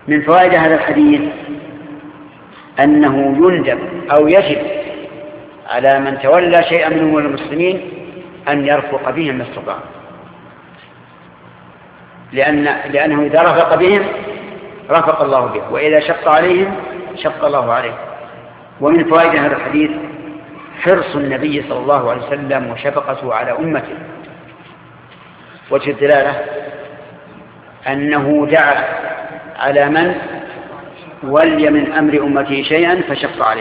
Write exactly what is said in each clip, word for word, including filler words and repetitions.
من فوائد هذا الحديث أنه يندب أو يجب على من تولى شيئا من أمور المسلمين أن يرفق بهم ما استطاع، لأن لأنه إذا رفق بهم رفق الله به، وإذا شق عليهم شق الله عليه. ومن فوائد هذا الحديث حرص النبي صلى الله عليه وسلم وشفقته على أمته. وجه الدلالة أنه دعا على من ولي من أمر أمته شيئا فشق عليه.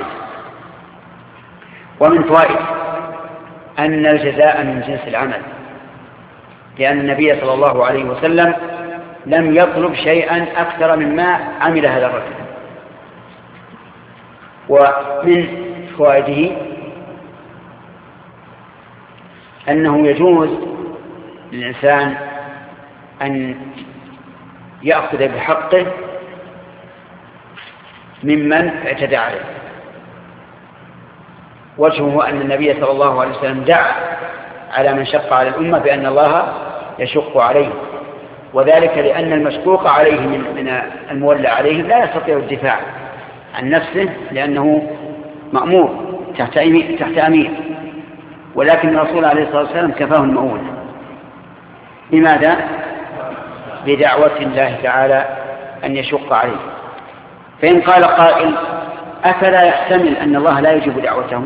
ومن فوائد أن الجزاء من جنس العمل، لأن النبي صلى الله عليه وسلم لم يطلب شيئا أكثر مما عمل هذا الرجل. ومن فوائده أنه يجوز للإنسان أن يأخذ بحقه ممن اعتدى عليه. وجهه أن النبي صلى الله عليه وسلم دعا على من شق على الأمة بأن الله يشق عليه، وذلك لأن المشقوق عليه من المولى عليه لا يستطيع الدفاع عن نفسه لأنه مأمور تحت أمير، ولكن الرسول عليه الصلاة والسلام كفاه المؤونة. لماذا؟ بدعوة الله تعالى أن يشق عليه. فإن قال قائل أفلا يحتمل أن الله لا يجيب دعوته؟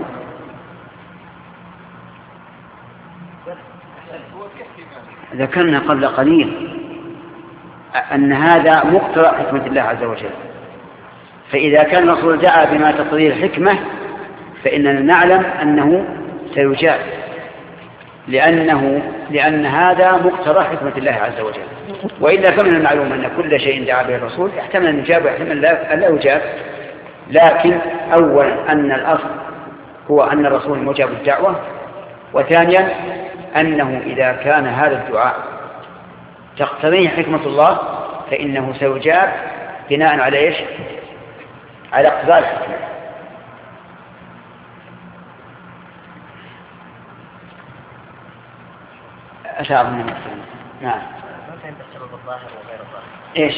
ذكرنا قبل قليل أن هذا مقتضى حكمة الله عز وجل، فإذا كان الرسول دعا بما تقتضيه الحكمة فإننا نعلم أنه سيجاب، لأنه لأن هذا مقتضى حكمة الله عز وجل. وإلا فمن المعلوم أن كل شيء دعا به الرسول يحتمل أن يجاب ويحتمل أن لا يجاب، لكن أولا أن الأصل هو أن الرسول مجاب الدعوة، وثانيا أنه إذا كان هذا الدعاء تقتضيه حكمة الله فإنه سيجاب بناء على إيش؟ على اقتضاء الحكمة. أشعر من المسلمين. نعم. ممكن السبب الظاهر وغير الظاهر. إيش؟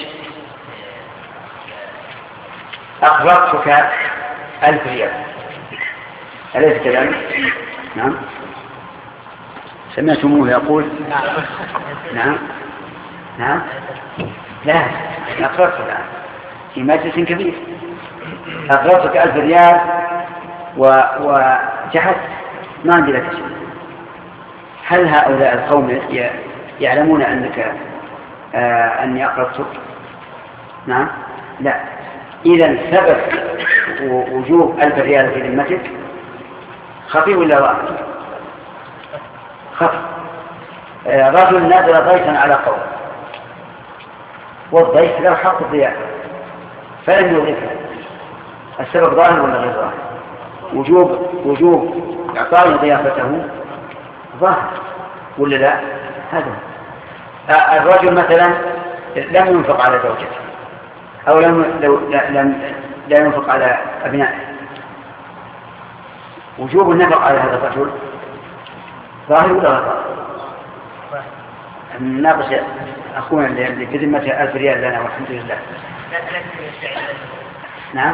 أقرضتك ألف ريال، أليس كذلك؟ نعم. سمعتموه يقول نعم نعم لا أقرضتك في مجلس كبير، أقرضتك ألف ريال وجحدت ما عندي لك شيء. هل هؤلاء القوم يعلمون أنك آه أني أقرضتك؟ نعم لا. إذا سبب وجوب ألف ريال في ذمتك خفي ولا ظاهر؟ خفي. آه رجل نزل ضيفا على قوم والضيف له حق الضيافة فلم يضيفه، السبب ظاهر ولا غير ظاهر؟ وجوب وجوب إعطاء ضيافته ظاهر ولا لا؟ هذا آه الرجل مثلا لم ينفق على زوجته أو لم لم لا ينفق على أبنائه، وجوب النفق على هذا الرجل ظاهر ولا غير ظاهر؟ ناقش أخونا اللي في ذمته ألف ريال لنا والحمد لله. نعم.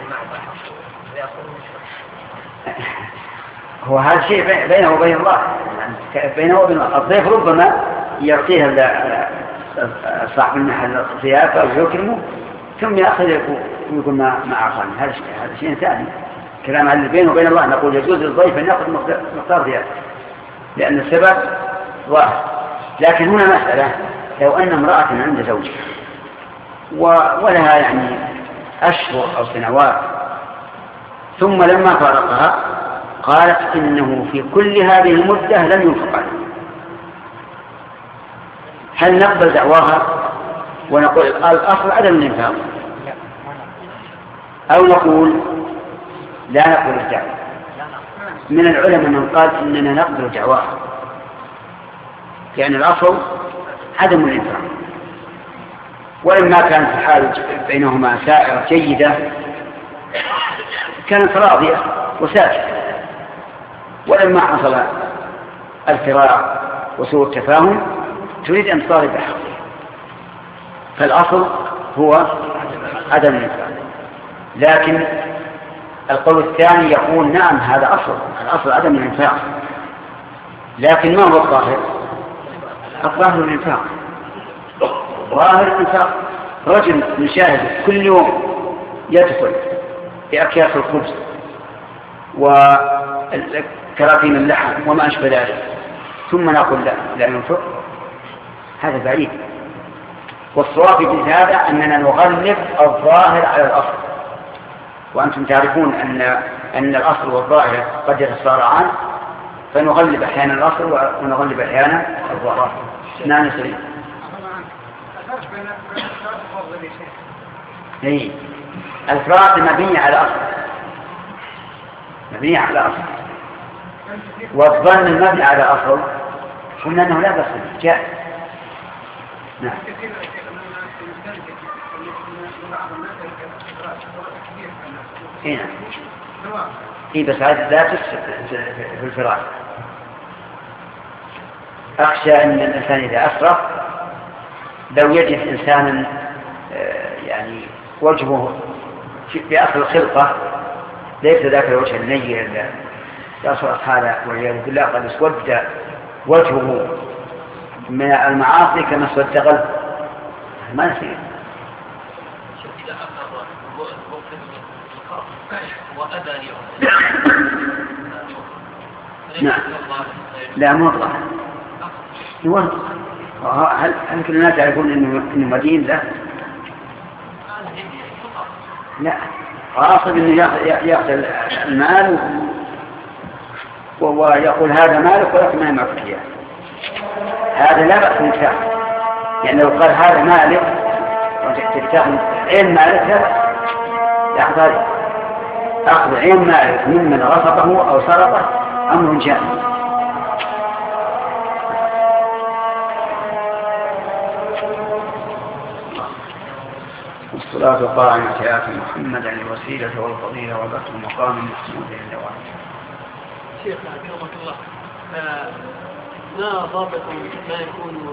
هو هذا شيء بينه وبين الله، بينه وبين الله. الضيف ربما يعطيه صاحب المحل الضيافة ويكرمه ثم يأخذ ويقول ما ما أعطاني. هذا شيء هذا شيء ثاني. كلام على بينه وبين الله نقول يجوز للضيف أن يأخذ مقدار ضيافة لأن السبب ظاهر. لكن هنا مسألة لو أن امرأة عند زوجها ولها يعني أشهر أو سنوات ثم لما فارقها قالت إنه في كل هذه المدة لم ينفق عليه، هل نقبل دعواها ونقول الأصل عدم الإنفاق أو نقول لا نقبل الدعوة؟ من العلماء من قال إننا نقبل دعواها يعني الأصل عدم الإنفاق، ولما كانت الحال بينهما سائرة جيدة كانت راضية وساكتة، ولما حصل الفراق وسوء التفاهم تريد أن تطالب بحقه، فالأصل هو عدم الإنفاق. لكن القول الثاني يقول نعم هذا أصل، الأصل عدم الإنفاق، لكن ما هو الظاهر؟ الظاهر الإنفاق، ظاهر الإنفاق. رجل نشاهد كل يوم يدخل بأكياس الخبز وكراتين اللحم وما أشبه ذلك ثم نقول لا لا ينفق، هذا بعيد. والصواب في هذا أننا نغلب الظاهر على الأصل، وأنتم تعرفون أن أن الأصل والظاهر قد يتصارعان، فنغلب أحيانا الأصل ونغلب أحيانا الظاهر. نعم سليم. اي الفرائض مبنية على أصل، مبنية على أصل، والظن المبني على أصل قلنا أنه لا بأس به، جائز. نعم. إيه نعم. إيه بس هذا لا تفسد في الفراغ. أخشى أن الإنسان إذا أسرف لو يجد إنسانا يعني وجهه في أصل الخلقة ليس ذاك الوجه النير اللي يصرف هذا والعياذ بالله قد اسود وجهه من المعاصي كما اسود قلبه، ما نسير. نعم لا مطلق يوضح. هل هل كل الناس يعرفون انه انه مدين؟ لا لا، قاصد انه ياخذ المال ويقول هذا مالك ولكن ما يملك اياه، هذا لا بأس من شاء. يعني لو قال هذا مالك وجدت تاخذ عين مالك لا يأخذ، أخذ عين مالك ممن غصبه أو سرقه أمر جائز. والصلاة القائمة آت محمدا الوسيلة والفضيلة وبعث مقام محمود عند وعده. شيخنا أكرمك الله، ما ضابط ما يكون